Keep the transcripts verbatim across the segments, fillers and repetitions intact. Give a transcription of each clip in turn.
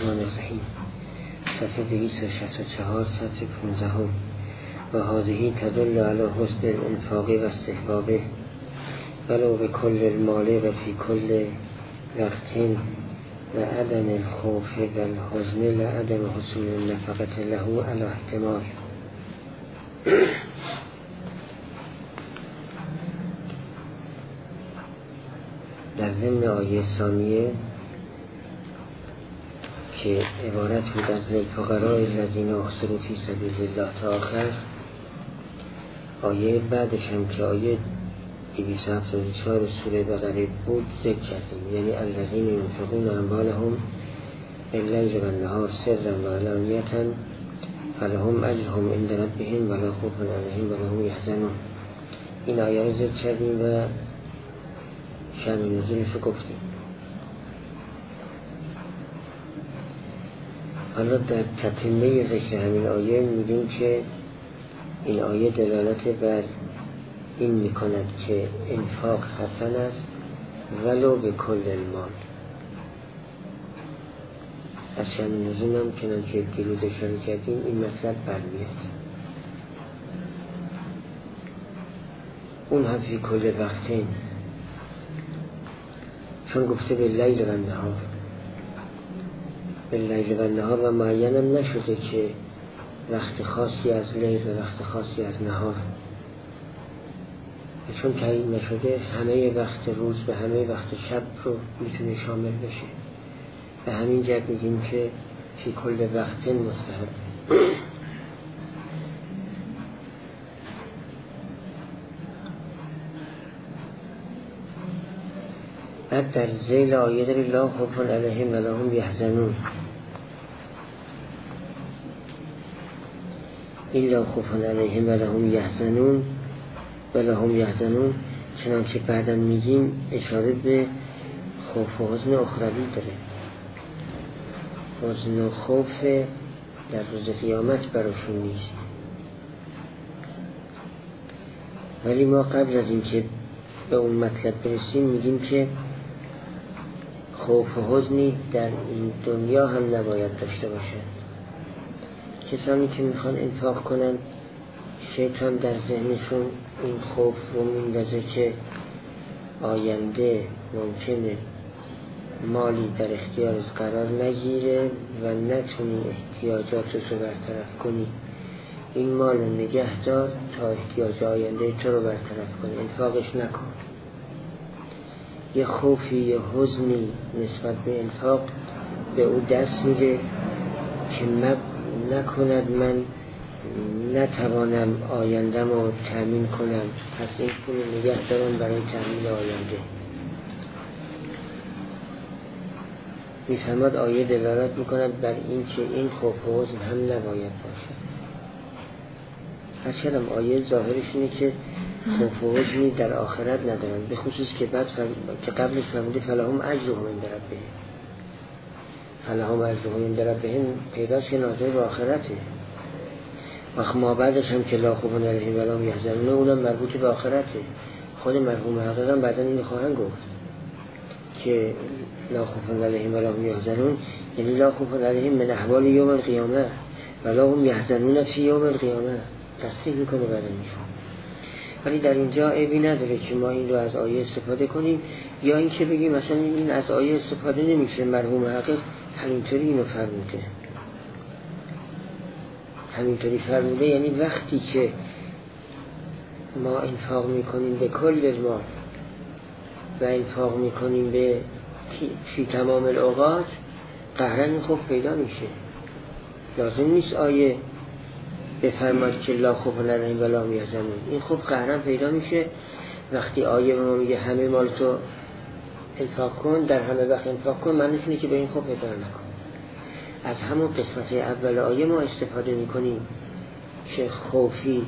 الرحمن الرحیم. صفحه دویست و شصت و چهار سطر پانزده. و هذه تدل علی حسن الانفاق و استحبابه ولو به کل المال و فی کل وقت و عدم الخوف و الحزن لعدم حصول النفقت له علی احتمال. در ضمن آیه ثانیه که عبارت بود از للفقراء الذین احصروا فی سبیل الله تا آخر، آیه بعدش هم که آیه دویست و هفتاد و چهار سوره بقره بود ذکر کردیم، یعنی الذین ينفقون اموالهم باللیل و النهار سرا و علانیة فلهم اجرهم عند ربهم ولا خوف علیهم ولا هم یحزنون. این آیه رو ذکر کردیم و شأن نزولش رو گفتیم. حالا در تتمه ذکر همین آیه میگیم که این آیه دلالت بر این میکند که انفاق حسن است ولو به کل المال. از شأن نزول هم چنانچه دیروز اشاره کردیم این مطلب برمیاد. اون هم فی کل وقتین، چون گفته به لیل و نهار، به لیل و نهار و معین هم نشده که وقت خاصی از لیل و وقت خاصی از نهار، چون تعیین نشده همه وقت روز به همه وقت شب رو میتونه شامل بشه. به همین جهت میگیم که فی کل وقت مستحب. بعد در ذیل آیه داری لا خوف علیهم ولا هم یحزنون. این لا خوف علیهم ولا هم یحزنون ولا هم یحزنون چنانچه بعدا میگیم اشاره به خوف و حزن اخروی داره. حزن و خوف در روز قیامت براشون نیست. ولی ما قبل از این که به اون مطلب برسیم میگیم که خوف و حزنی در این دنیا هم نباید داشته باشن. کسانی که میخوان انفاق کنن شیطان در ذهنشون این خوف رو میندازه که آینده ممکنه مالی در اختیارت قرار نگیره و نتونی احتیاجاتت رو برطرف کنی. این مال رو نگه دار تا احتیاج آینده تو رو برطرف کنی، انفاقش نکن. یه خوفی یه حزنی نسبت به انفاق به او دست میده که نکند من نتوانم آیندم رو تأمین کنم، پس این پول نگه دارم برای تأمین آینده. میفهمد آیه دلالت میکند بر این که این خوف و حزن هم نباید باشد. از کلم آیه ظاهرش اینه که خوف و حزنی در آخرت ندارن، به خصوص که بعد فرم... که قبلش فرموده فلهم اجرهم عند ربهم. فلهم اجرهم عند ربهم پیداست که ناظر به آخرته. و ما بعدش هم که لا خوف علیهم ولا هم یحزنون اونم مربوط به آخرته. خود مرحوم حقیق هم بعدا این خواهند گفت که لا خوف علیهم ولا هم یحزنون یعنی لا خوف علیهم من احوال یوم القیامه ولا هم یحزنون فی یوم القیامه. تصریح میکنه بعدا میشون. ولی در اینجا عیبی نداره که ما این رو از آیه استفاده کنیم یا این که بگیم مثلا این از آیه استفاده نمیشه، مرحوم حقیق همینطوری اینو فرموده. همینطوری فرموده یعنی وقتی که ما انفاق میکنیم به کل مال و انفاق میکنیم به فی تمام الاوقات قهرن خوف پیدا میشه. لازم نیست آیه بفرماد که لا خوف علیهم ولا هم یحزنون. این خوف قهرن پیدا میشه وقتی آیه به ما میگه همه مال تو انفاق کن، در همه وقت انفاق کن، معنیش اینه که به این خوف اعتراض نکن. از همون قسمت اول آیه ما استفاده میکنیم که خوفی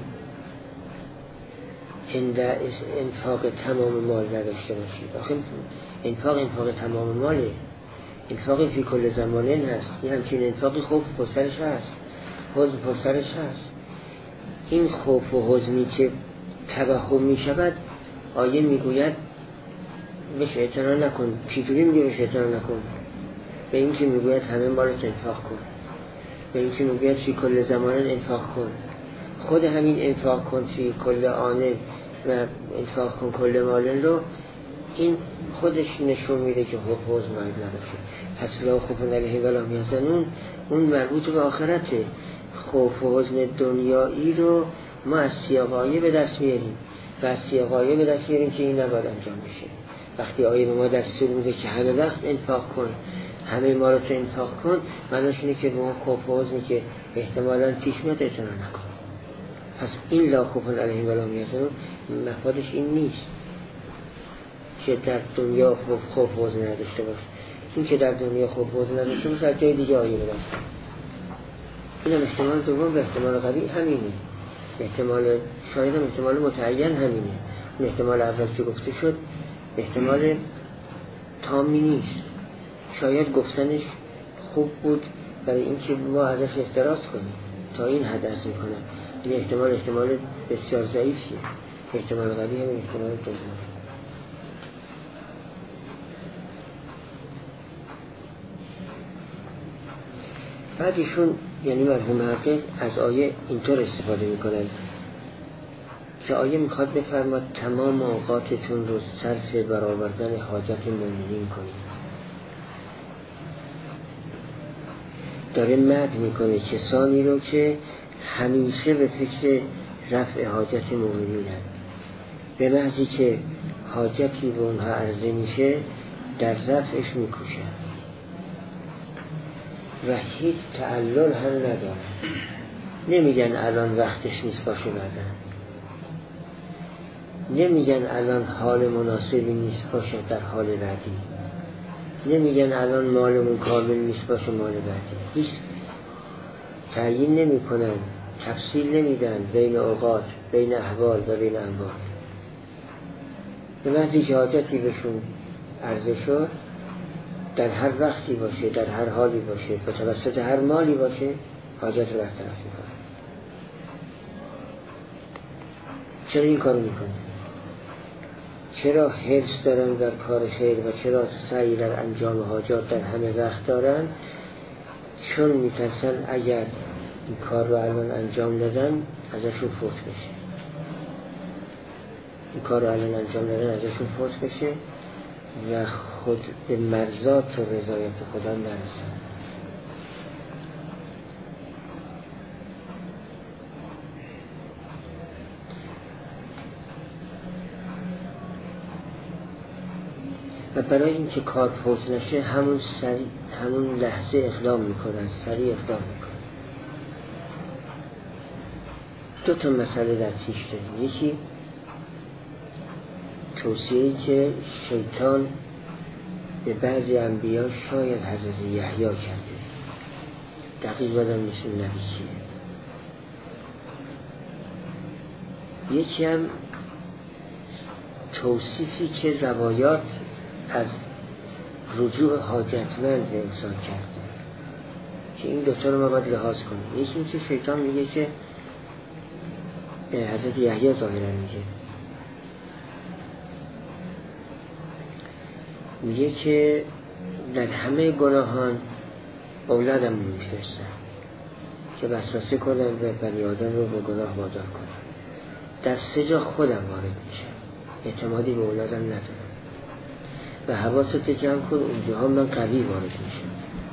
هند انفاق تمام مال نداشته باشید. آخه انفاق انفاق تمام ماله، انفاق فی کل زمانه هست. این همچین انفاقی خوف پسرش هست، حزن پسرش هست. این خوف و حزنی که توهم میشود آیه میگوید بهش اعتنا نکن. چطوری میگه بهش اعتنا نکن؟ به این که میگوید همه مالت انفاق کن، به این که میگوید فی کل زمان انفاق کن. خود همین انفاق کن فی کل آنه و انفاق کن کل مالن رو، این خودش نشون میده که خوف و حزن باید نباشه. پس لا خوف علیهم ولا هم یحزنون اون مربوط به آخرته. خوف و حزن دنیایی رو ما از سیاق آیه به دست میاریم و از سیاق آیه به دست میاریم که این نباید انجام بشه. وقتی آیه به ما دستور میده که همه وقت انفاق کن، همه ما رو تو انفاق کن، معناش اینه که به اون خوف و حزنی که احتمالاً پیش میاد اعتنا نکن. پس این لا خوف علیهم ولا هم یحزنون مفادش این نیست که در دنیا خوف و حزن نداشته باش. این که در دنیا خوف و حزن نداشته باش از جای دیگه آیه به دست. این هم احتمال دوم و احتمال قوی همینه. احتمال شاید هم احتمال متعین همینه. این احتمال اول که گفته شد احتمال تامی نیست. شاید گفتنش خوب بود برای اینکه ما ازش احتراز کنیم، تا این حد عرض میکنم. این احتمال احتمال بسیار ضعیفیه. احتمال قوی هم احتمال دوم. بعد ایشون یعنی مرحوم محقق از آیه اینطور استفاده میکنن که آیه میخواد بفرماد تمام اوقاتتون رو صرف برآوردن حاجت مومنین کنید. داره مدح میکنه کسانی رو که همیشه به فکر رفع حاجت مومنینن، به محضی که حاجتی به اونها عرضه میشه در رفعش میکوشن و هیچ تعلل هم نداره. نمیگن الان وقتش نیست باشه بعدن، نمیگن الان حال مناسبی نیست باشه در حال بعدی، نمیگن الان مالمون کامل نیست باشه مال بعدی. هیچ تعیین نمی کنن، تفصیل نمیدن بین اوقات، بین احوال و بین انواع. به محضی که حاجتی بهشون عرضه شد در هر وقتی باشه، در هر حالی باشه، به توسط هر مالی باشه، حاجت رو برطرف میکنه. چرا این کارو میکنه؟ چرا حرص دارن در کار خیر و چرا سعی در انجام حاجات در همه وقت دارن؟ چون میترسن اگر این کار رو الان انجام دادن ازشون فوت بشه. این کار رو الان انجام دادن ازشون فوت بشه و خود به مرضات و رضایت خدا نرسن. و برای اینکه کار فوت نشه همون سریع همون لحظه اقدام میکنن، سریع اقدام میکنن. دو تا مسئله در پیش داریم. یکی توصیه‌ای که شیطان به بعضی انبیا شاید حضرت یحیی کرده، دقیق بدم مثل نبی کیه. یکی هم توصیفی که روایات از رجوع حاجتمند به انسان کرده که این دوتا رو ما باید لحاظ کنیم. یکی این که شیطان میگه که حضرت یحیی ظاهرا میگه میگه که در همه گناهان اولادم میفرستن که وسوسه کنن و بنی آدم رو به گناه وادار کنن. در سه جا خودم وارد میشم، اعتمادی به اولادم ندارم و حواست جمع کن اونجاها من قوی وارد میشم.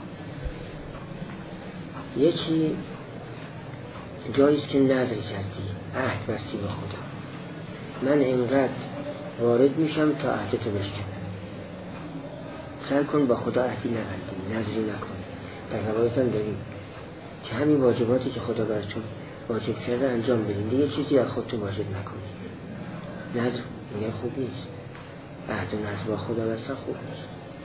یکی جاییست که نظر کردی، عهد بستی با خدا، من اینقدر وارد میشم تا عهدتو بشکنم. سعی کن با خدا عهدی نبندی، نظری نکن. در روایت هم داریم که همین واجباتی که خدا براتون واجب کرده انجام بدین، دیگه چیزی از خودتون واجب نکنید. نظر میگه خوب نیست، عهد و نظر با خدا بستن خوب نیست.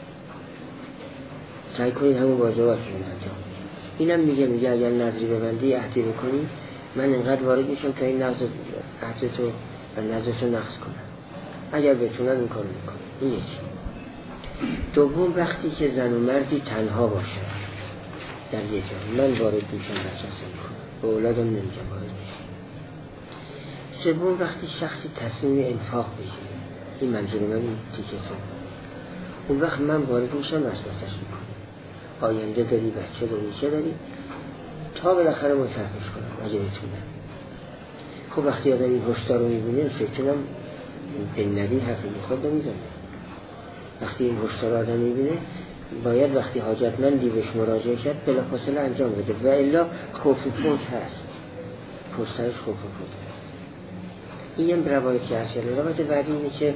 سعی کنید همون واجبات رو انجام بدید. اینم میگه میگه اگر نظری ببندی، عهدی بکنی، من اینقدر وارد میشم تا این نظر عهدتو و نظرتو نقض کنم. اگر بتونم این کارو میکنم. این یکی. دوم وقتی که زن و مردی تنها باشه در یه جا، من وارد میشم وسوسه میکنم، به اولادم نمیگم وارد میشم. سوم وقتی شخصی تصمیم انفاق بگیره، این منظور من این تیکه سوم، اون وقت من وارد میشم وسوسه‌اش میکنم. آینده داری، بچه داری، چه داری، تا بالاخره منصرفش کنم اگه بتونم. خب وقتی آدم این هشدار رو میبینه فکرم به نبی حرفی خود نمیزنه. وقتی این هشدار رو آدم میبینه باید وقتی حاجتمندی بهش مراجعه کرد بلافاصله انجام بده، و الا خوف فوت هست، پشترش خوف فوت هست. این هم روایت که هست. روایت بعدی اینه که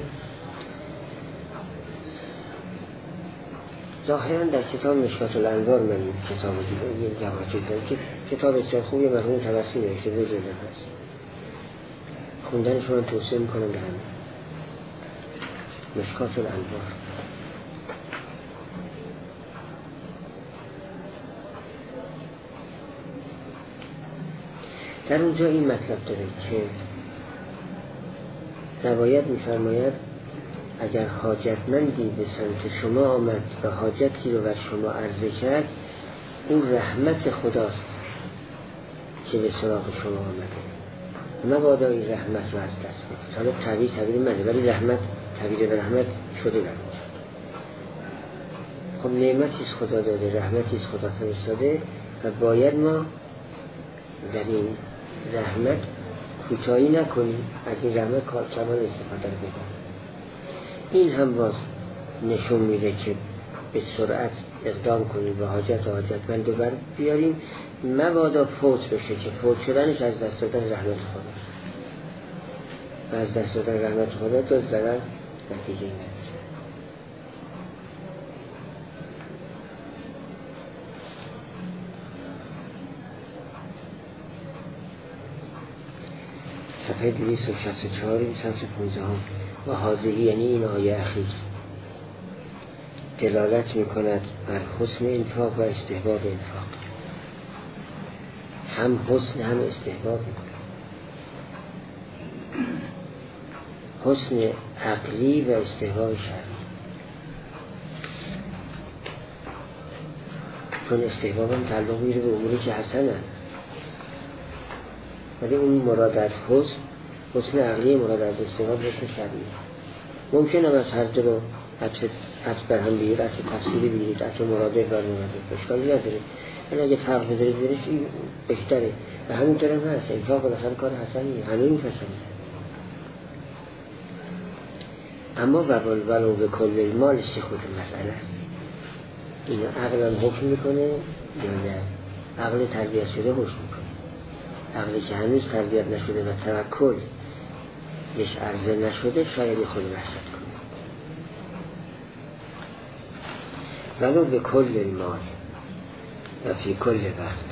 ظاهرا در کتاب مشکات الانوار من این کتاب رو دیدم، این روایت دیدم که کتاب بسیار خوبی مرحوم توسلی نوشته دو جلد هست، خوندنش رو من توصیه میکنم به همه. مشکات الانوار در اونجا این مطلب داره که روایت می‌فرماید اگر حاجتمندی به سمت شما آمد و حاجتی رو بر شما عرضه کرد، اون رحمت خداست که به سراغ شما آمده، مبادا این رحمت رو از دست بدید. حالا تعبیر تعبیر منه، ولی رحمت تعبیر به رحمت شده در اونجا. خب نعمتیست خدا داده، رحمتیست خدا فرستاده و باید ما در این رحمت کوتاهی نکنیم، از این رحمت کار کمان استفاده رو بکنیم. این هم باز نشون میده که به سرعت اقدام کنیم و حاجت و حاجتمند رو بر بیاریم، مبادا فوت بشه که فوت شدنش از دست دادن رحمت خداست و از دست دادن رحمت خدا تو ضرر نتیجه نداره. صفحه دویست و شصت و چهار صفحه پانزده و حاضری، یعنی این آیه اخیر دلالت میکند بر حسن انفاق و استحباب انفاق. هم حسن هم استحباب میکند، حسن عقلی و استحباب شرعی. چون استحباب هم تعلق میره به اموری که حسنه، ولی اون مراد از حسن حسن عقلی، مراد از استحباب حسن شرعی. ممکنه از هر دو رو عطف بر هم بگیرید، عطف تفصیلی بگیرید، عطف مراده بر مراده، اشکالی نداره. این اگه فرق بذارید بذارید این بهتره. و همینطور هم هست، انفاق بالاخره کار حسنیه، همه میپسنده. اما ولو ولو به کل مالش چه خود مسئله است. این عقل هم حکم میکنه یا نه؟ عقل تربیت شده حکم میکنه. عقلی که هنوز تربیت نشده و توکل بهش عرضه نشده شاید خود وحشت کنه. ولو به کل مال و فی کل وقت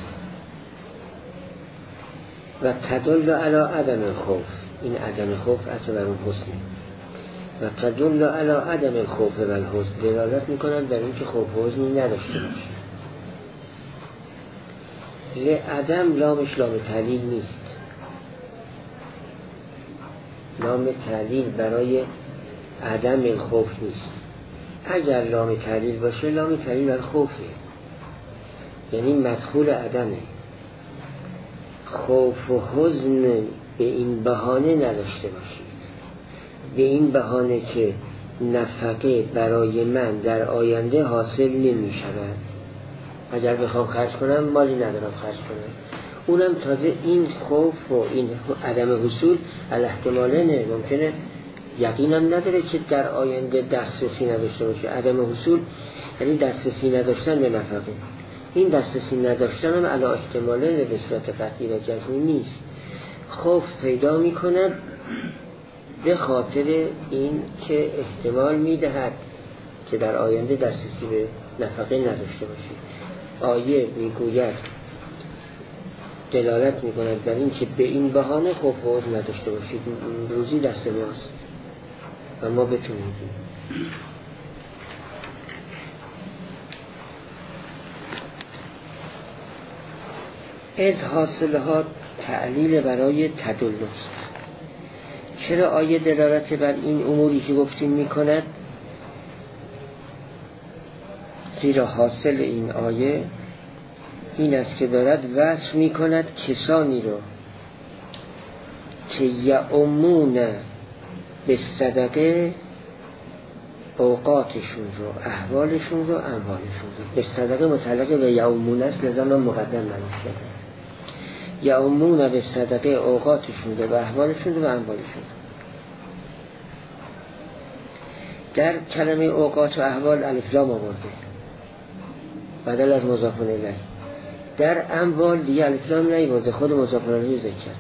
و تدل علی عدم خوف. این عدم خوف اصلا بر اون حسنه و تدل علی عدم خوف و الحزن، دلالت میکنند بر این که خوف و حزنی نداشته باشه. لعدم لامش لام تعلیل نیست، لام تعلیل برای عدم خوف نیست. اگر لام تعلیل باشه لام تعلیل بر خوفه، یعنی مدخول عدمه. خوف و حزن به این بهانه نداشته باشید، به این بهانه که نفقه برای من در آینده حاصل نمی شود. اگر بخوام خرج کنم مالی ندارم خرج کنم، اونم تازه این خوف و این عدم حصول الاحتماله نه، ممکنه یقینم نداره که در آینده دسترسی نداشته باشه. عدم حصول یعنی دسترسی نداشتن به نفقه. این دسترسی نداشتن هم علا احتماله به صورت قطعی و جزمی نیست. خوف پیدا می کند به خاطر این که احتمال می دهد که در آینده دسترسی به نفقه نداشته باشید. آیه می گوید دلالت می کند بر این که به این بهانه خوف و حزن نداشته باشید، روزی دست ماست و ما بتونیم. از حاصلها تعلیل برای تدلست. چرا آیه دلالت بر این اموری که گفتیم می کند؟ زیرا حاصل این آیه این است که دارد وصف می کند کسانی رو که یعمون به صدقه اوقاتشون رو، احوالشون رو، اموالشون رو. به صدقه متعلق به یومون است، لذا من مقدم منوش کردم. یومون به صدقه اوقاتشون رو و احوالشون رو و اموالشون رو. در کلمه اوقات و احوال الف لام آورده بدل از مضاف الیه. در اموال دیگه الف لام نیاورده، خود مضاف الیه ذکر کرد.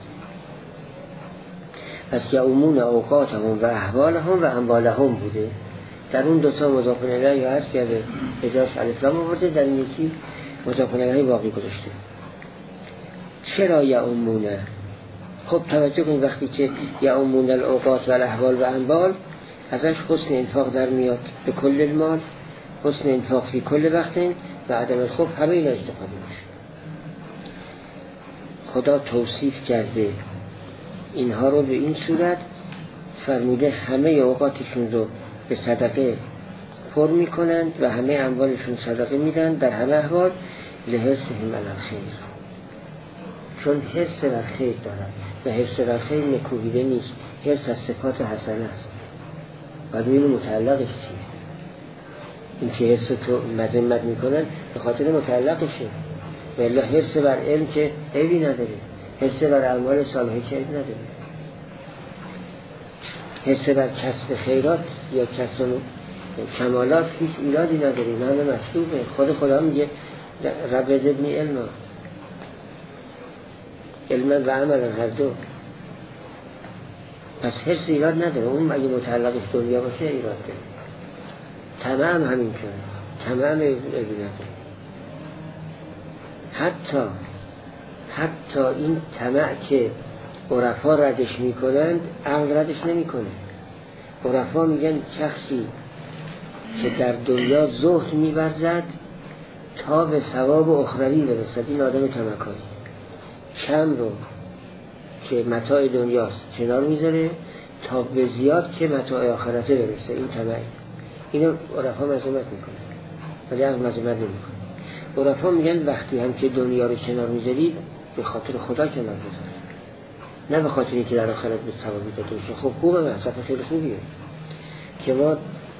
پس یومون اوقاتهم و احوالهم و اموالهم بوده. در اون دوتا مضاف الیه هست کرده، اجاش الف لام آورده، در این یکی مضاف الیه باقی گذاشته. چرا یومونه؟ خب توجه کنید وقتی که یومون الاوقات و الاحوال و اموال، ازش حسن انفاق در میاد به کل المال، حسن انفاق فی کل وقت و عدم الخوف، همه اینا استفاده میشه. خدا توصیف کرده اینها رو به این صورت، فرموده همه اوقاتشون رو به صدقه پر میکنند و همه اموالشون صدقه میدن در همه احوال، لحرصهم علی الخیر، چون حرص بر خیر دارن و حرص بر خیر نکوهیده نیست، حرص از صفات حسنه است. باید اینو متعلقش چیه؟ این که حرص تو مذمت میکنن به خاطر متعلقشه، ولی حرص بر علم که عیبی نداره، حرص بر اعمال صالحه که عیب نداره، حرص بر کسب خیرات یا کسب کمالات هیچ ایرادی نداره، این همه مطلوبه. خود خدا میگه رب زدنی علما، علما و عملا هر دو. پس حرص ایراد نداره، اون اگه متعلقش دنیا باشه ایراد داره. تمام همین کنه، تمام ایرادی نداره. حتی حتی این طمع که عرفا ردش میکنند، عقل ردش نمیکنه. عرفا میگن شخصی که در دنیا زهد می‌ورزد تا به ثواب اخروی برسد، این آدم طمعکاری. کم رو که متاع دنیاست کنار میذاره تا به زیاد که متاع آخرته برسه، این طمعی. اینو عرفا مذمت میکنه ولی عقل مذمت نمیکنه. عرفا میگن وقتی هم که دنیا رو کنار میذارید به خاطر خدا کنار بذارید، نه به خاطر اینکه در آخرت به ثوابی داده بشه. خب خوبه، مصرف خیلی خوبیه که ما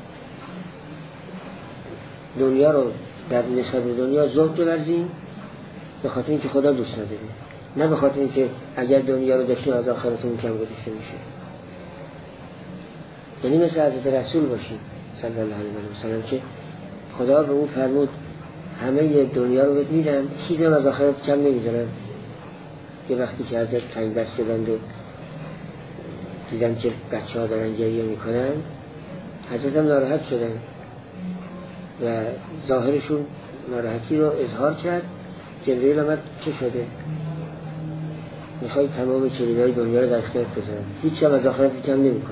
دنیا رو در نسبت به دنیا زهد بورزیم به خاطر اینکه خدا دوست نداره، نه به خاطر اینکه اگر دنیا رو داشتیم از آخرتمون کم گذاشته میشه. یعنی مثل حضرت رسول باشیم صلی الله علیه و سلم که خدا به اون فرمود همه دنیا رو بهت میدم، چیزی هم از آخرت کم نمیذارم. یه وقتی که حضرت تنگ دست شدند و دیدن که بچه ها دارن گریه میکنن، حضرت هم ناراحت شدن و ظاهرشون ناراحتی رو اظهار کرد. جبرئیل آمد چه شده؟ میخوای تمام کلیدهای دنیا رو در اختیارت بذارم، هیچ هم از آخرت کم نمیکنه.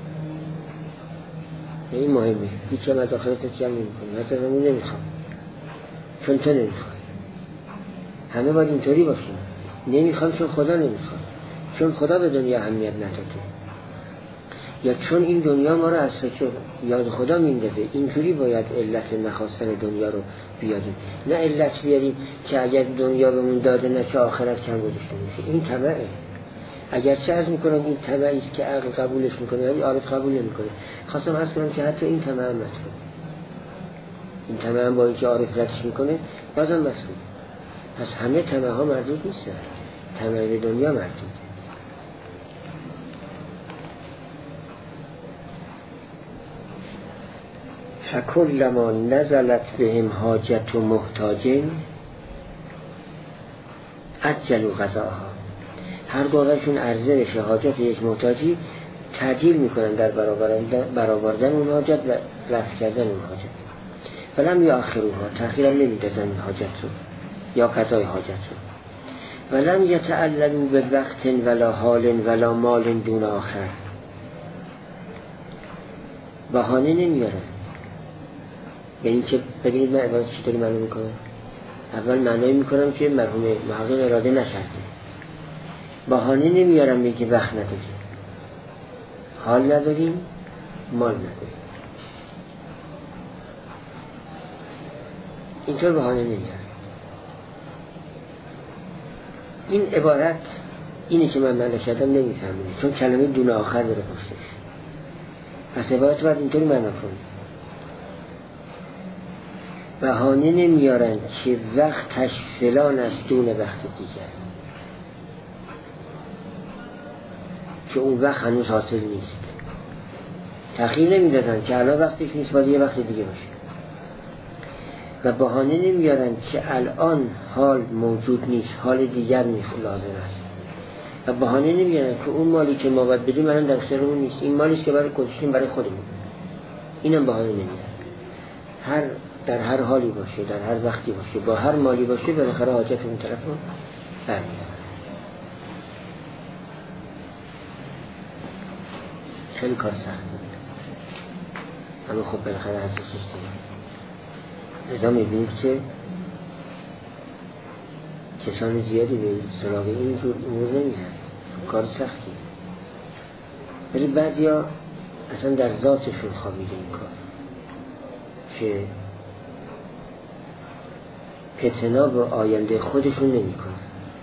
این مهمه، هیچ هم از آخرت کم نمیکنه. حضرت همون نمیخوام چون تو نمیخوای. همه باید اینطوری باشیم. نمیخوام چون خدا نمیخواد، چون خدا به دنیا اهمیت نداده، یا چون این دنیا ما رو از فکر یاد خدا میندازه. اینطوری باید علت نخواستن دنیا رو بیاریم، نه علت بیاریم که اگر دنیا بهمون داده نشه آخرت کم گذاشته میشه. این طمعه. اگر چه عرض میکنم این طمعی است که عقل قبولش میکنه ولی عارف قبول نمیکنه. خواستم عرض کنم که حتی این طمع هم مسئول، این طمع هم با اینکه عارف ردش میکنه بازم مسئول. پس همه طمع ها مردود نیستن، طمع به دنیا مردود. فکلما نزلت بهم حاجت و محتاجین عجلوا قضاها. هر گاهشون عرضه بشه حاجت یک محتاجی، تعجیل میکنن در برآوردن اون حاجت و رفع کردن اون حاجت. فلم یاخروها، تأخیر هم نمیدازن این حاجت رو یا قضای حاجت رو. ولم یتعللوا بوقت ولا حال ولا مال دون آخر، بهانه نمیارن. به این که ببینید من عبارت چطوری معنی میکنم. اول معنی میکنم که مرحوم محقق اراده نکرده. بهانه نمیارم به که وقت نداریم، حال نداریم، مال نداریم، اینطور بهانه نمیارم. این عبارت اینی که من معنی کردم نمیفهمید، چون کلمه دون آخر داره پشتش. پس عبارت باید اینطوری معنی کنیم بهانه نمیارن که وقتش فلان است دون وقت دیگر، که اون وقت هنوز حاصل نیست. تأخیر نمیدادن که الان وقتش نیست، باید یه وقت دیگه باشه. و بهانه نمیارن که الان حال موجود نیست، حال دیگر نیست لازم است. و بهانه نمیارن که اون مالی که ما باید بدیم الان در اختیارمون نیست، این مالی که برای گذاشتیم برای خودمون. اینم بهانه نمیارن. هر در هر حالی باشه، در هر وقتی باشه، با هر مالی باشه، بالاخره حاجت اون طرف رو برمی‌دارن. خیلی کار سخته، اما خب بالاخره هست کشتیم. لذا میبینید که کسان زیادی به سراغ این جور امور نمیرن، کار سختی. ولی بعضی ها اصلا در ذاتشون خوابیده این کار، که اعتناب به آینده خودشون نمی کنن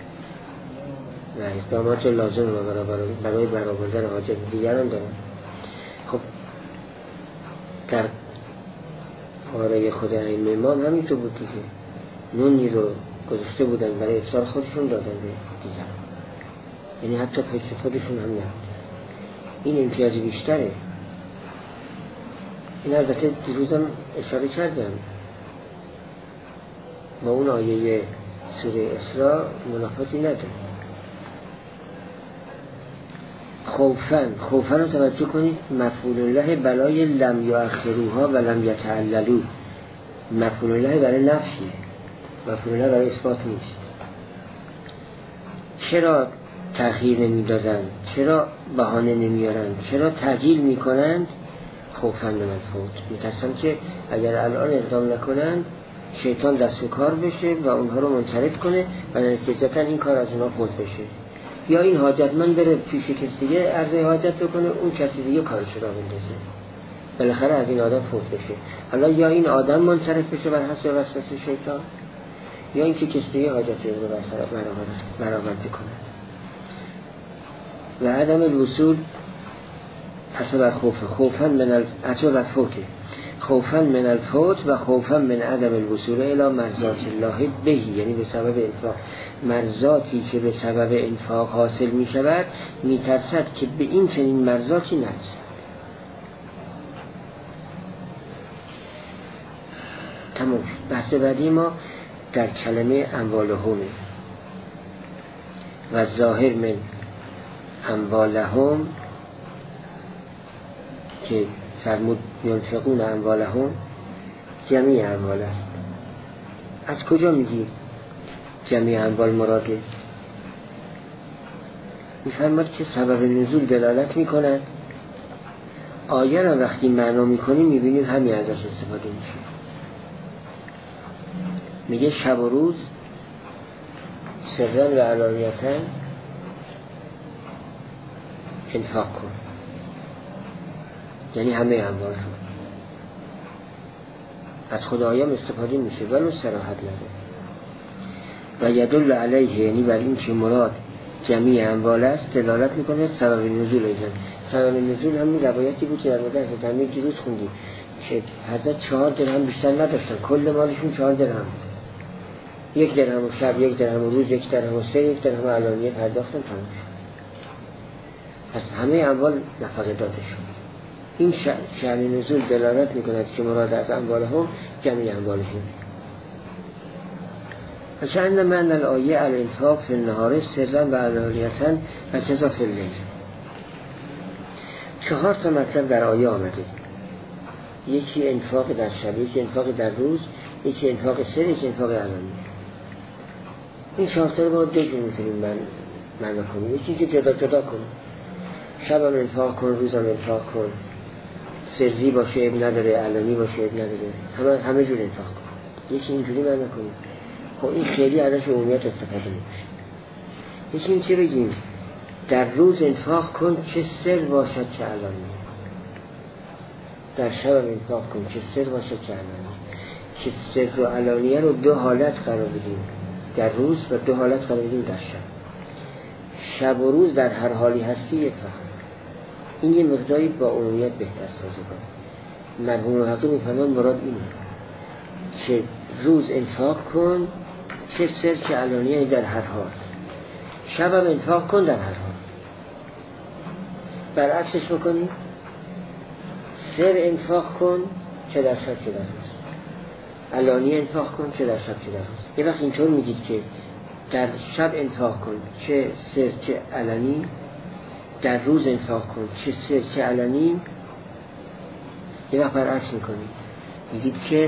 و اقدامات لازم رو برای برآوردن حاجت دیگران دارن. خب در پاره خود ائمه امام همینطور بود دیگه، نونی رو گذاشته بودن برای افطار خودشون دادن به دیگران، یعنی حتی پشت خودشون هم نبود. این امتیاز بیشتره. این البته دیروزم اشاره کردم، با اون آیه سوره اسراء منافاتی نداره. خوفن خوفن رو توجه کنید، مفعول الله برای لم یؤخروها و لم یتعللوا. مفعول الله برای نفیه، مفعول الله برای اثبات نیست. چرا تأخیر نمیدازن؟ چرا بهانه نمیارن؟ چرا تعجیل میکنند؟ خوفن من الفوت، میترسن که اگر الان اقدام نکنن شیطان دست و کار بشه و اونها رو منصرف کنه و نتیجتا این کار از اونها فوت بشه، یا این حاجتمند بره پیش کسی دیگه عرض حاجت بکنه، اون کسی دیگه کارش رو بندازه، بالاخره از این آدم فوت بشه. حالا یا این آدم منصرف بشه بر حسب وسوسه شیطان، یا اینکه کسی دیگه حاجت رو برآورده کنه. و عدم الوصول اصلا بر خوفه، خوفن من الفوت و فوته، خوفن من الفوت و خوفن من عدم الوصول الی مرضات الله بهی، یعنی به سبب انفاق، مرضاتی که به سبب انفاق حاصل می شود می ترسد که به این چنین مرضاتی نرسد. تمام. بحث بعدی ما در کلمه اموالهم و ظاهر من اموالهم که فرمود ینفقون اموالهم جمعی اموال است. از کجا میگی جمعی اموال مراده؟ میفرماد که سبب نزول دلالت میکنه. آیه را وقتی معنا میکنیم میبینیم همین ازش استفاده میشه. میگه شب و روز سرن و علانیتا انفاق کن، یعنی همه اموال شد. از خدایان استفاده میشه ولو صراحت نداره. و یدل علیه، یعنی بر این که مراد جمعی اموال است دلالت میکنه سبب نزول ایزن. سبب نزول همین روایتی بود که در مورد حضرت امیر دیروز خوندیم که حضرت چهار درهم بیشتر نداشتن، کل مالشون چهار درهم، یک درهم و شب، یک درهم و روز، یک درهم و سه، یک درهم علانیه پرداختن، تمام شد. پس همه اموال نفقه داده شد. این شأن نزول دلالت میکند که مراد از اموال هم جمعی اموال هم. و چند من الآیه الانفاق فی النهار سرا و علانیتا و کذا فی اللیل. چهار تا مطلب در آیه آمده، یکی انفاق در شب، یکی انفاق در روز، یکی انفاق سر، یکی انفاق علانی. این چهار تا رو با دو جور میتونیم من معنا کنیم. یکی که جدا جدا کن، شب هم انفاق کن، روز هم انفاق کن، سری باشه اب نداره، علانی باشه اب نداره، همه همه جور انفاق کن. یکی اینجوری معنا کنیم. خب این خیلی ازش عمومیت استفاده میشه. یکی این چه بگیم در روز انفاق کن چه سر باشد چه علانی، در شب هم انفاق کن چه سر باشد چه علانی. که سر و علانیه رو دو حالت قرار بدیم، در روز و دو حالت قرار بدیم در شب. شب و روز در هر حالی هستی یک فقط. این یه مقداری با عمومیت بهتر سازگار. مرحوم حقی میفهمن مراد اینه که روز انفاق کن، چه سر چه علانیه، در هر حال. شب هم انفاق کن در هر حال. برعکسش بکنی، سر انفاق کن چه در شب چه در روز، علانیه انفاق کن چه در شب چه در روز. یه وقت اینطور میگید که در شب انفاق کن چه سر چه علانی، در روز انفاق کن چه سر چه علانی. یه وقت برعکس میکنید، میگید که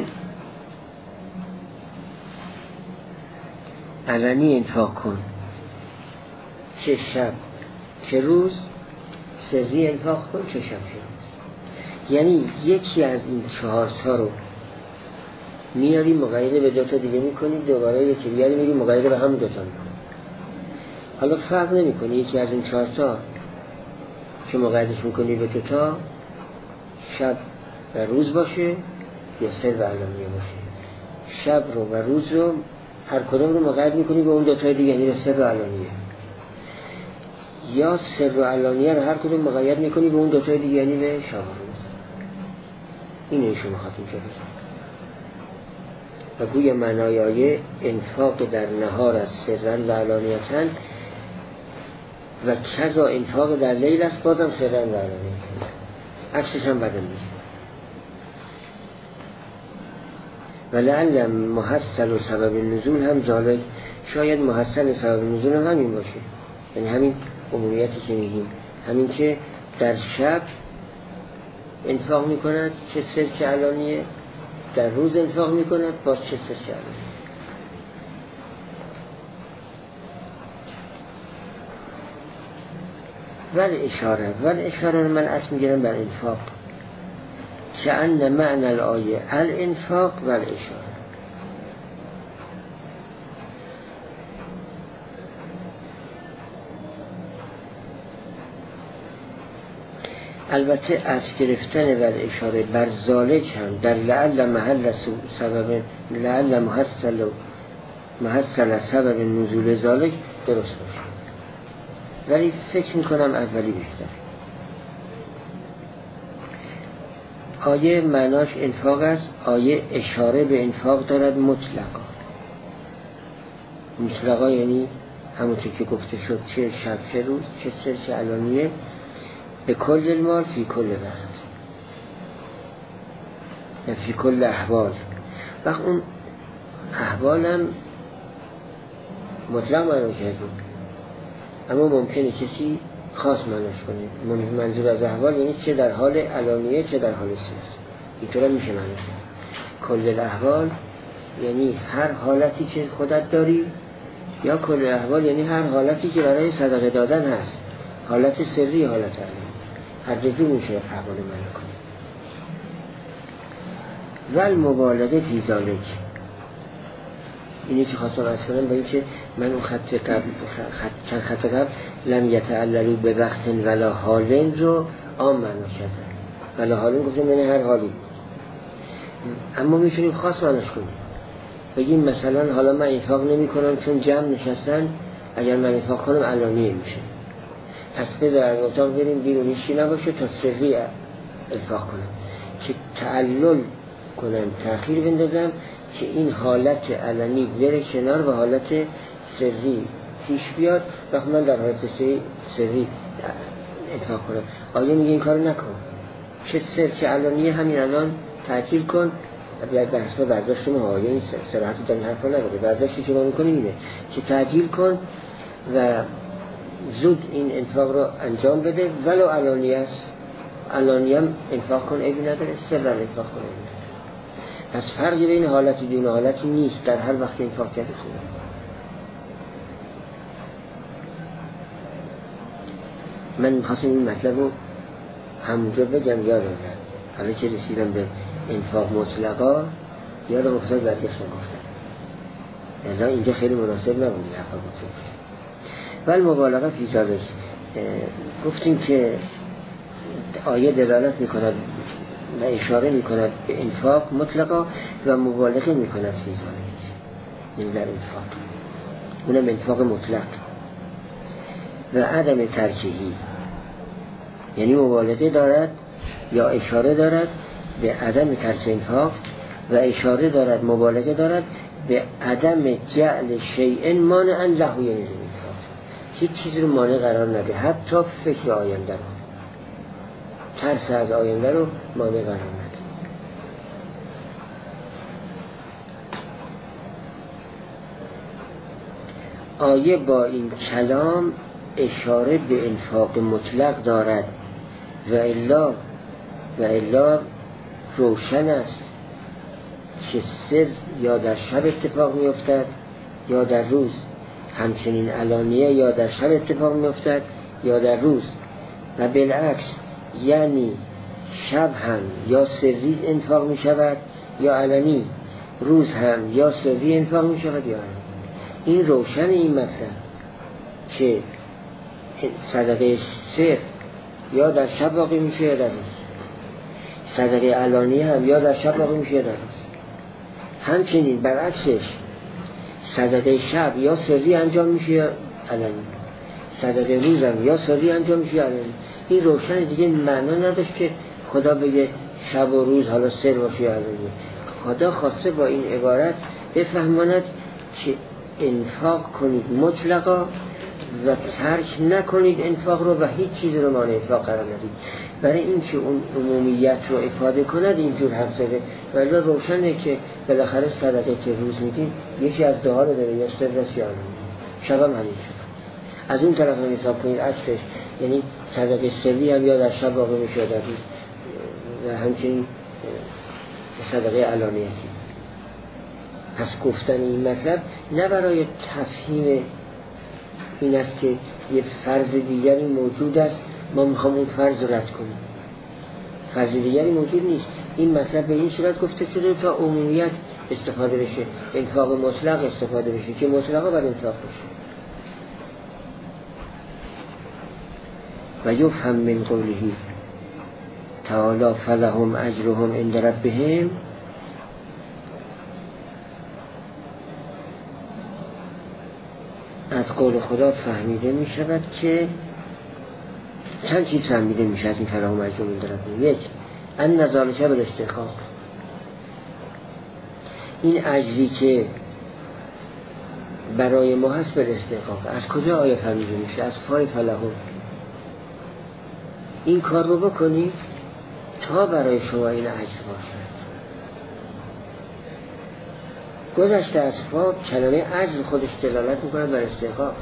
علانی انفاق کن چه شب چه روز، سری انفاق کن چه شب چه روز. یعنی یکی از این چهار تا رو میاری مقایده به دوتا دیگه میکنی، دوباره یکی دیگه میگی مقایده به هم دوتا میکنی. حالا فرق نمیکنی یکی از این چهار تا که مقایدش میکنی به دوتا شب و روز باشه یا سر و علانیه باشه. شب رو و روز رو هر کدوم رو مقاید میکنی به اون دوتای دیگه، یعنی به سر و علانیه، یا سر و علانیه رو هر کدوم مقاید میکنی به اون دوتای دیگه، یعنی به شب و روز. اینه ایشون میخواد اینجا بزن. و گوی معنای آیه انفاق در نهار از سرن و علانیتن و کذا انفاق در لیل است، بازم سرن و علانیتن، عکسش هم بدن میشه. و لعل محصل و سبب نزول هم ذالک، شاید محصل سبب نزول هم همین باشه، یعنی همین عمومیتی که میگیم، همین که در شب انفاق میکند چه سر چه علانیه، در روز انفاق میکند باز چه سر چه علانیه. ول اشاره ول اشاره رو من اصل میگیرم بر انفاق، که ان معنی الآیه الانفاق ول اشاره. البته از گرفتن ول اشاره بر ذالک هم در لعل محل سبب لعل محصل و محصل سبب نزول ذالک درست باشه، ولی فکر میکنم اولی بیشتر. آیه معناش انفاق است، آیه اشاره به انفاق دارد مطلقا. مطلقا یعنی همونطور که گفته شد چه شب چه روز، چه سر چه علانیه، به کل المال فی کل وقت، نه فی کل احوال. وقت اون احوال هم مطلق معنا کرده، اما ممکنه کسی خاص معناش کنه. منظور از احوال یعنی چه در حال علانیه چه در حال سر، اینطور میشه معنی کرد. کل الاحوال یعنی هر حالتی که خودت داری، یا کل احوال یعنی هر حالتی که برای صدقه دادن هست، حالت سری حالت علانیه، هر جور میشه احوال معنی کنه. ول مبالغه فی ذالک، اینی که خواستم از کنم با این که من اون خط قبل خط چند خط قبل لم یتعللوا به وقت ولا حالن رو عام معنا کردن. ولا حالن گفتم یعنی هر حالی، اما میتونیم خاص معناش کنیم، بگیم مثلا حالا من انفاق نمی کنم چون جمع نشستن، اگر من انفاق کنم علانیه میشه، پس بذار اتاق بریم بیرون هیچی نباشه تا سری انفاق کنم، که تعلل کنم تأخیر بندازم که این حالت علنی بره کنار و حالت سری پیش بیاد، وقت من در حالت سری, سری انفاق کنم. آیه میگه این کار نکن، چه سر چه علنیه همین الان تعطیل کن. بیاید به حسب برداشت ما، آیه این صراحتی در این حرفا نداره، برداشتی که ما میکنیم اینه که تعطیل کن و زود این انفاق رو انجام بده، ولو علانیه است، علانیه هم انفاق کن ایبی نداره، سر رو انفاق کن ایبی نداره. پس فرقی بین حالتی دون حالتی نیست، در هر وقت انفاق کرده خوبه. من میخواستم این مطلب رو همونجا بگم، یادم رفت، حالا که رسیدم به انفاق مطلقا یادم افتاد برگشتم گفتم، یعنی اینجا خیلی مناسب نبود حرفا گفتم. ولی مبالغه فی ذالک، گفتیم که آیه دلالت میکند و اشاره میکند به انفاق مطلقا و مبالغه میکند فی ذالک، این در انفاق، اونم انفاق مطلق. و عدم ترکهی یعنی مبالغه دارد یا اشاره دارد به عدم ترک انفاق و اشاره دارد، مبالغه دارد به عدم جعل شیء مانعا له، یعنی الانفاق، هیچ چیز رو مانع قرار نده، حتی فکر آینده رو، ترس از آینده رو مانع قرار نده. آیه با این کلام اشاره به انفاق مطلق دارد و الا و الا روشن است که سر یا در شب اتفاق می افتد یا در روز، همچنین علانیه یا در شب اتفاق می افتد یا در روز و بالعکس، یعنی شب هم یا سری انفاق می شود یا علنی، روز هم یا سری انفاق می شود یا علنی. این روشن این مطلب که صدقه سر یا در شب واقع میشه یا در روز، صدقه علانی هم یا در شب واقع میشه یا در روز. همچنین برعکسش صدقه شب یا سری انجام میشه یا علانی، صدقه روز هم یا سری انجام میشه یا علانی. این روشن دیگه معنا نداشت که خدا بگه شب و روز حالا سر باشه یا علانی. خدا خواسته با این عبارت بفهماند که انفاق کنید مطلقا و ترک نکنید انفاق رو و هیچ چیز رو مانع انفاق قرار ندید، برای اینکه اون عمومیت رو افاده کند اینجور حرف زده. ولی روشنه که بالاخره صدقه که روز میدین یکی از دعا رو داره، یا سر است یا علانی، شب هم همین شد. از اون طرف هم حساب کنید عکسش، یعنی صدقه سری هم یا در شب واقع میشه یا در روز، و همچنین صدقه علانیتی. پس گفتن این مطلب نه برای تفهیم این است که یه فرض دیگری موجود است ما میخوام اون فرض رد کنیم، فرض دیگری موجود نیست. این مطلب به این صورت گفته شده تا عمومیت استفاده بشه، انفاق مطلق استفاده بشه که مطلقا بر انفاق بشه. و یفهم من قوله تعالی فلهم اجرهم عند ربهم، از قول خدا فهمیده می شود که چند چیز فهمیده می شود این فلهم اجرهم عند ربهم. یک، ان ذلک بالاستحقاق، این اجری که برای ما هست بالاستحقاق. از کجا آیه فهمیده می شود؟ از فای فلهم. این کار رو بکنید تا برای شما این اجر باشد. گذشته از فا کلمه اجر خودش دلالت میکنه بر استحقاق.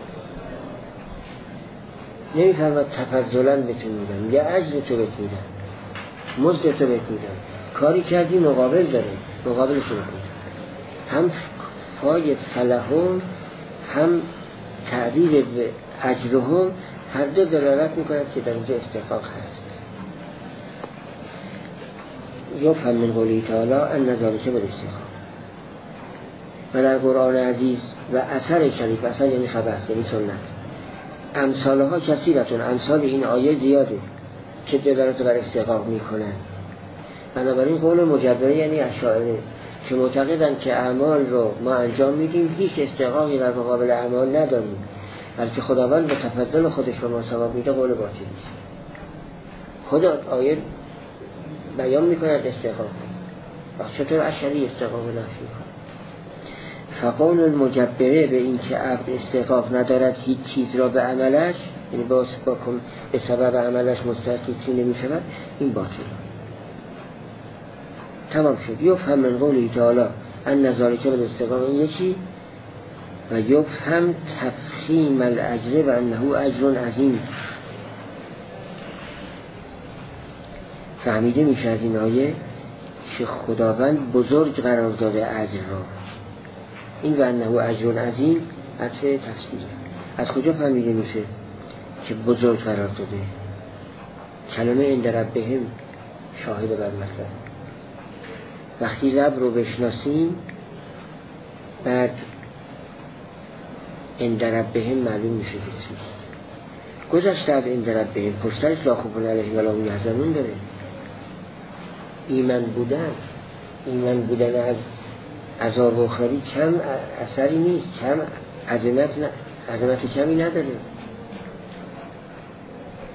نمیفرماد تفضلا بهتون میدم یا اجر تو بهت میدم، مزد تو بهت میدم، کاری کردی مقابل داره، مقابلش رو میدم. هم فای فلهم هم تعبیر به اجرهم هر دو دلالت میکنند که در اینجا استحقاق هست. یفهم من قوله تعالی ان ذلک بالاستحقاق. و در قرآن عزیز و اثر شریف، اثر یعنی خبر یعنی سنت، امثالها کثیرتون، امثال این آیه زیاده که دلالت بر استحقاق میکنن. بنابراین قول مجبره یعنی اشاعره که معتقدند که اعمال رو ما انجام میدیم هیچ استحقاقی در مقابل اعمال نداریم، بلکه خداوند به تفضل خودش به ما ثواب میده، قول باطلی است. خدا آیه بیان میکند استحقاق، وقت چطور اشعری استحقاق نفی میکنه. فقول المجبره به این که عبد استحقاق ندارد هیچ چیز را به عملش، یعنی باز باکن به سبب عملش مستحق چیزی نمیشود، این باطل. تمام شد. یفهم من قوله تعالی ان ذلک بالاستحقاق، این یکی. و یفهم تفخیم الاجر و انه اجر عظیم. فهمیده میشه از این آیه که خداوند بزرگ قرار داده اجر را. این و انه اجر عظیم عطف تفسیره. از کجا فهمیده میشه که بزرگ قرار داده؟ کلمه عند ربهم شاهد بر مطلب. وقتی رب رو بشناسیم بعد عند ربهم معلوم میشه که چیست. گذشته از عند ربهم پشترش لا خوف علیهم ولا هم یحزنون داره. ایمان بودن، ایمان بودن از عذاب آخری کم اثری نیست، کم عظمت عظمت کمی نداره.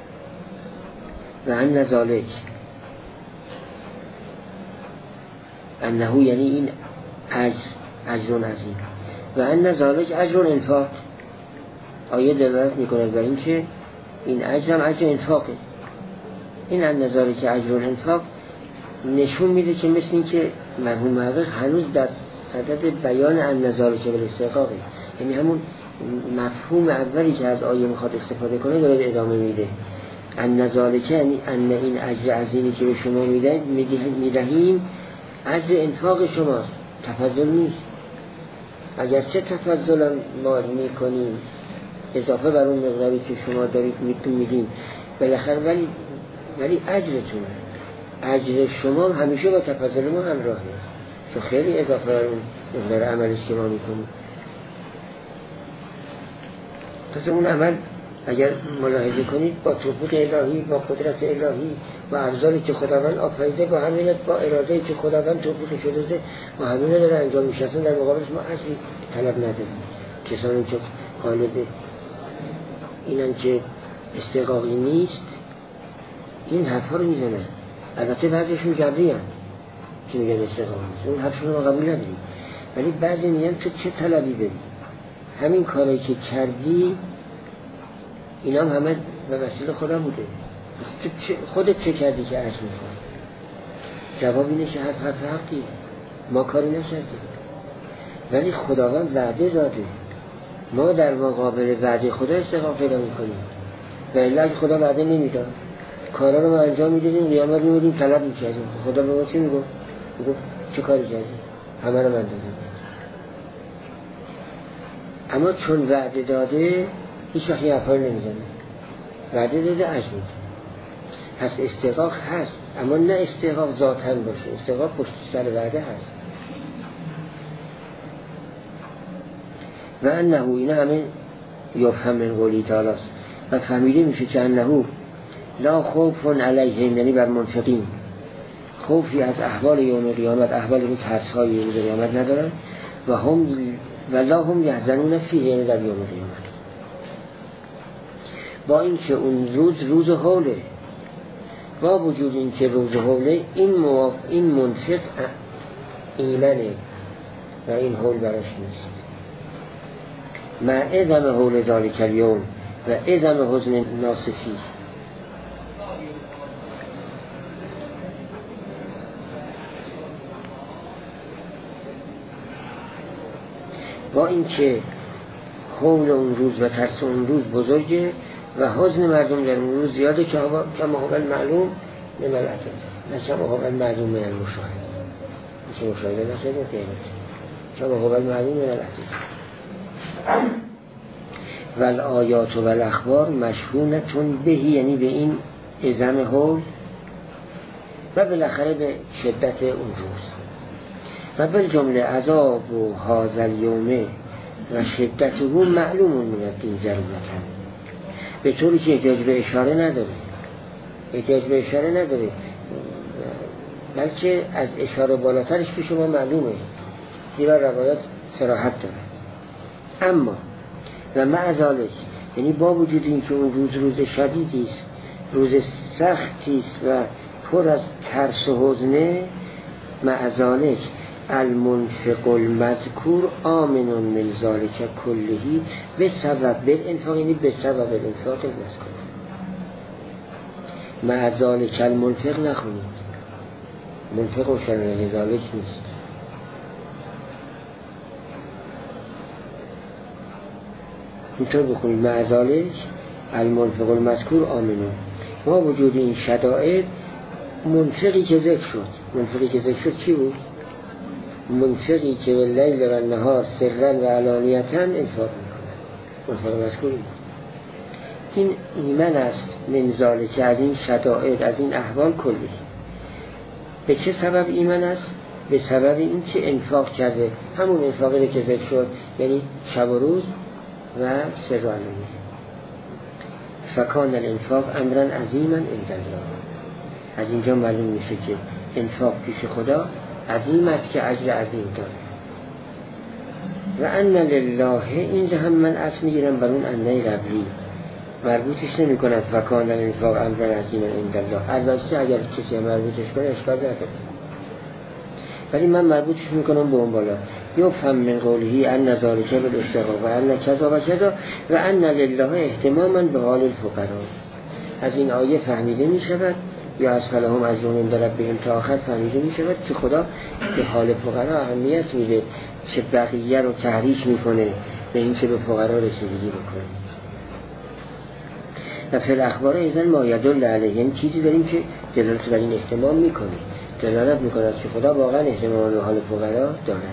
و ان ذالک انه یعنی این اجر اجر عظیم و ان ذالک اجر انفاق. آیه دلالت میکنه بر این که این اجر هم اجر انفاقه. این ان ذالک اجر انفاق نشون میده که مثل این که مرحوم محقق هنوز در صدد بیان ان ذالک بالاستحقاقه، یعنی همون مفهوم اولی که از آیه میخواد استفاده کنه داره ادامه میده. ان ذالک یعنی ان این اجر عظیمی که به شما میدهیم اجر انفاق شماست، تفضل نیست. اگر چه تفضل ما میکنیم اضافه بر اون مقداری که شما دارید میدیم بالاخره، ولی ولی اجرتونه، اجر شما همیشه با تفضل ما همراهه، چون خیلی اضافه بر اون مقدار عملی که ما میکنیم. پس اون عمل اگر ملاحظه کنید با توفیق الهی، با قدرت الهی، با ابزاری که خداوند آفریده، با همین با اراده‌ای که خداوند توفیق شده و همین رو انجام میشه، در مقابلش ما اصلی طلب نداریم. کسانی که غالب اینن که استحقاقی نیست این حرفا رو میزنن، البته بعضیشون جبری هستند که میگن استحقاقی نیست، اون حرفشون رو قبول نداریم، ولی بعضی میگن تو چه طلبی داری، همین کاری که کردی اینا هم همه به وسیله خدا بوده، خودت چه کردی که اجر میخوای؟ جواب اینه که حرف حرف حقی، ما کاری نکردیم، ولی خداوند وعده داده، ما در مقابل وعده خدا استحقاق پیدا میکنیم. و الا اگه خدا وعده نمیداد کارا رو ما انجام میدادیم، قیامت میمودیم طلب میکردیم، خدا به ما چی میگفت؟ میگفت چه کاری کردی؟ همه رو من دادم. اما چون وعده داده هیچ وقت حرفا رو نمیزنه، وعده داده اجر میده. پس استحقاق هست، اما نه استحقاق ذاتاً باشه، استحقاق پشت سر وعده هست. و انه این همه یفهم من قولی تعالی است و فهمیده میشه که انه لا خوف علیهم، یعنی بر منفقین خوفی از احوال یوم قیامت، احوال این ترس‌های یوم قیامت ندارن و هم و لا هم یحزنون فیه، یعنی در یوم قیامت، با این که اون روز روز حوله، با وجود این که روز حوله این مواف... این منفق ایمنه و این حول براش نیست. مع اعظم حول ذالک الیوم و اعظم حزن ناصفی، با این که حول اون روز و ترس اون روز بزرگه و حزن مردم در اون روز زیاده، که کما هو معلوم من العجب، نه کما هو معلوم من المشاهده، میشه مشاهده نشده قیامت، کما هو معلوم من العجب. و الآیات و الاخبار مشهونتون بهی، یعنی به این اعظم حول و بالاخره به شدت اون روز. و بالجمله عذاب و هذا اليوم و شدته معلوم من الدین ضرورتاً، به طوری که احتیاج به اشاره نداره، احتیاج به اشاره نداره، بلکه از اشاره بالاترش به شما معلومه، زیرا روایات صراحت داره. اما و مع ذلک، یعنی با وجود این که اون روز روز شدیدی است، روز سختی است و پر از ترس و حزن، مع ذلک المنفق المذکور آمن من ذلک کلهی به سبب بالانفاق، یعنی به سبب الانفاق المذکور. مع ذلک المنفق نخونید، منفق و شرمه ذلک نیست. اینطور بخونید مع ذلک المنفق المذکور آمنون. ما وجود این شدائد منفقی که ذکر شد، منفقی که ذکر شد کی بود؟ منفقی که به لیل و نهار سرن و علانیتاً انفاق میکنن، منفق مذکوری بود. این ایمن است من ذالک، از این شدائد، از این احوال کلی. به چه سبب ایمن است؟ به سبب این که انفاق کرده، همون انفاقی که ذکر شد، یعنی شب و روز و سر و علانیه. فکان الانفاق امرا عظیما عند الله. از اینجا معلوم میشه که انفاق پیش خدا عظیم است که اجر عظیم داره. و ان لله، اینجا هم من اصل میگیرم بر اون انه قبلی، مربوطش نمی کنم فکان الانفاق امرا عظیما عند الله. البته اگر کسی مربوطش کنه اشکال نداره. ولی من مربوطش میکنم به اون بالا. یفهم من قوله ان ذلک بالاستغراق و ان کذا و کذا و ان لله اهتماما به حال الفقراء. از این آیه فهمیده میشود یا از فلهم از اون در ربهم تا آخر فهمیده میشود که خدا به حال فقرا اهمیت میده، چه بقیه رو تحریک میکنه به این که به فقرا رسیدگی بکنه. و فی الاخبار ایضا ما یدل علیه، یعنی چیزی داریم که دلالت بر این اهتمام میکنه، دلالت میکند که خدا واقعا اهتمام به حال فقرا دارد.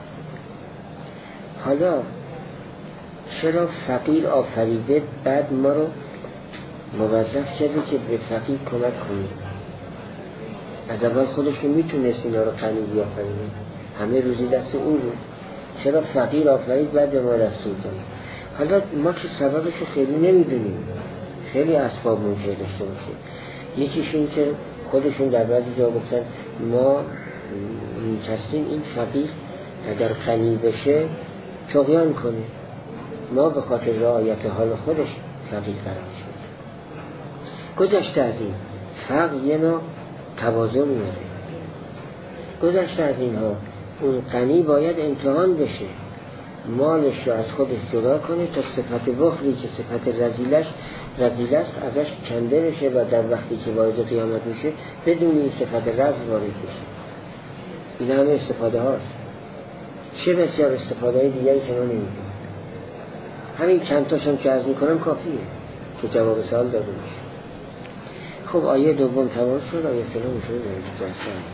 حالا چرا فقیر آفریده بعد ما رو موظف شده که به فقیر کمک کنیم؟ از اول خودش که میتونست اینا رو غنی بیافرینه، همه روزی دست اون بود، چرا فقیر آفرید بعد به ما دستور داد؟ حالا ما که سببش رو خیلی نمیدونیم، خیلی اسباب ممکنه داشته باشه. یکیش این که خودشون در بعضی جا گفتن ما می‌خواستیم این فقیر اگر غنی بشه طغیان کنه، ما به خاطر رعایت حال خودش فقیر قرار شد. گذشته از این فقر یه نوع تواضع میاره. گذشته از اینها اون غنی باید امتحان بشه، مالش رو از خودش جدا کنه تا صفت بخلی که صفت رذیلش رذیل است ازش کنده بشه و در وقتی که وارد قیامت میشه بدون این صفت رذل وارد بشه. این همه استفاده هاست، چه بسیار استفاده های دیگری که ما نمیدونیم. همین چند تاشم که عرض میکنم کافیه که جواب سوال داده میشه. خب آیه دوم تمام شد، آیه سوم شد.